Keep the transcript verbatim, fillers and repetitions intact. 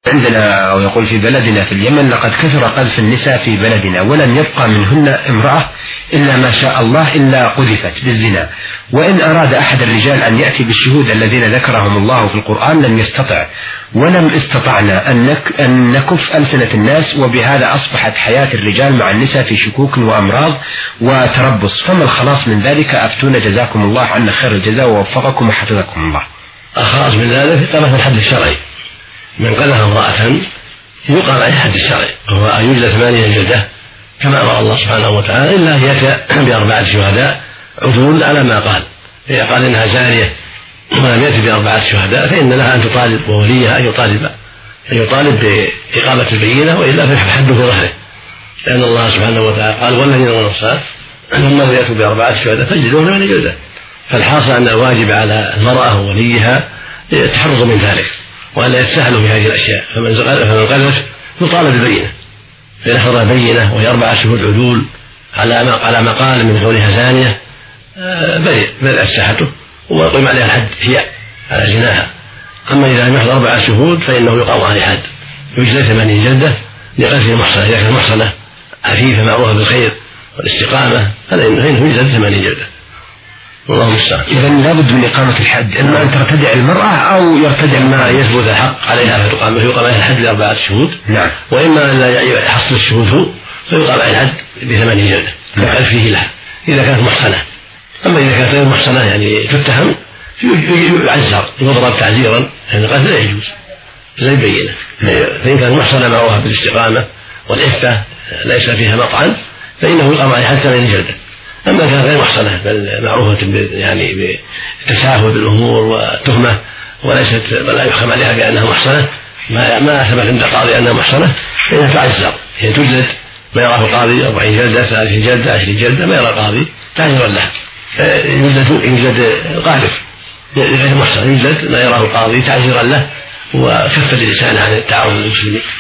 عندنا أو يقول في بلدنا في اليمن لقد كثر قذف النساء في بلدنا ولم يبقى منهن امرأة إلا ما شاء الله إلا قذفت بالزنا، وإن أراد أحد الرجال أن يأتي بالشهود الذين ذكرهم الله في القرآن لم يستطع، ولم استطعنا أن نكف ألسنة الناس، وبهذا أصبحت حياة الرجال مع النساء في شكوك وأمراض وتربص، فما الخلاص من ذلك؟ أفتونا جزاكم الله عنا خير الجزاء ووفقكم وحفظكم الله. الخلاص من ذلك إقامة الحد الشرعي، من قذف امرأة يقام عليه الحد الشرعي وهو أن يجلد ثمانية جلدة كما أمر الله سبحانه وتعالى، إلا أن يأتي بأربعة شهداء عدول على ما قال، إذا قال إنها زانية ولم يأتي بأربعة شهداء فإن لها أن تطالب ووليها أن يطالب أن يطالب بإقامة البينة، وإلا فالحد في ظهره، لأن الله سبحانه وتعالى قال والذين هم المحصنات ثم لم يأتوا بأربعة شهداء فاجلدوهم ثمانية جلدة. فالحاصل أن الواجب على المرأة ووليها التحرز من ذلك وألا يتساهلوا في هذه الأشياء، فمن قذف يطالب بالبينة، فإن حضر بينة وهي أربعة شهود عدول على ما قال من كونها زانية برئ برئت ساحته ويقيم عليها الحد هي على زناها. أما إذا لم يحضر أربعة شهود فإنه يقام عليه الحد يجلد ثمانين جلدة لقذف المحصنة، إذا كانت محصنة عفيفة معروفة بالخير والاستقامة فإنه يجلد ثمانين جلدة. الله المستعان. إذا لابد من إقامة الحد، إما أن ترتدع المرأة أو يرتدع ما يثبت الحق عليها فيقام فيقام عليها الحد بأربعة شهود، نعم. وإما لا يحصل الشهود هو فيقام عليها الحد بثمانين جلدة يقال فيه لها إذا كانت محصنة. أما إذا كانت غير محصنة يعني تتهم يعزر يضرب تعزيرا، لأن القتل لا يجوز لا يبينه، فإن كانت محصنة معروفة بالاستقامة والعفة ليس فيها مطعن فإنه يقام عليها حتى ثمانين جلدة. أما كانت غير محصنة بل معروفة يعني بالتساهل بالأمور والتهمة وليست ولا يحكم عليها بأنها محصنة ما ما ثبت عند القاضي أنها محصنة فإنها تعزر، هي تجلد ما يراه القاضي أربعين جلدة ثلاثين جلدة عشرين جلدة ما يرى القاضي تعزيرا لها، يجلد يجلد القاذف غير محصن يجلد ما يراه القاضي تعزيرا له وكف اللسان عن التعرض للمسلمين.